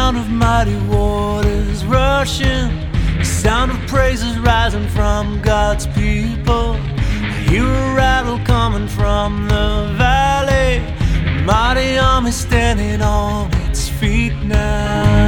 sound of mighty waters rushing, the sound of praises rising from God's people. I hear a rattle coming from the valley, a mighty army standing on its feet now.